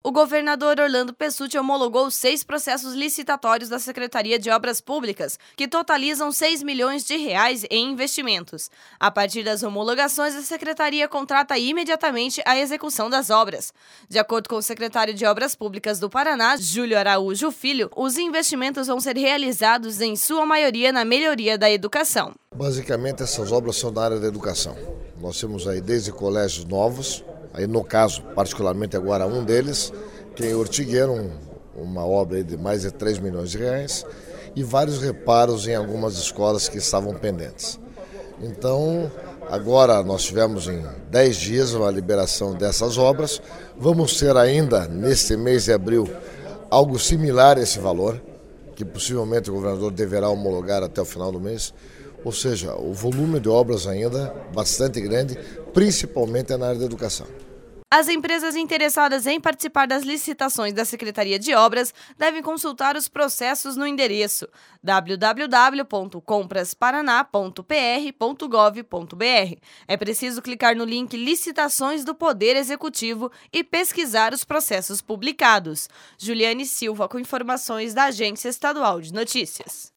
O governador Orlando Pessutti homologou 6 processos licitatórios da Secretaria de Obras Públicas, que totalizam 6 milhões de reais em investimentos. A partir das homologações, a Secretaria contrata imediatamente a execução das obras. De acordo com o secretário de Obras Públicas do Paraná, Júlio Araújo Filho, os investimentos vão ser realizados em sua maioria na melhoria da educação. Basicamente, essas obras são da área da educação. Nós temos aí desde colégios novos, aí no caso, particularmente agora um deles, que é em Ortigueiro, uma obra aí de mais de 3 milhões de reais, e vários reparos em algumas escolas que estavam pendentes. Então, agora nós tivemos em 10 dias uma liberação dessas obras, vamos ter ainda neste mês de abril algo similar a esse valor, que possivelmente o governador deverá homologar até o final do mês. Ou seja, o volume de obras ainda bastante grande, principalmente na área da educação. As empresas interessadas em participar das licitações da Secretaria de Obras devem consultar os processos no endereço www.comprasparaná.pr.gov.br. É preciso clicar no link Licitações do Poder Executivo e pesquisar os processos publicados. Juliane Silva com informações da Agência Estadual de Notícias.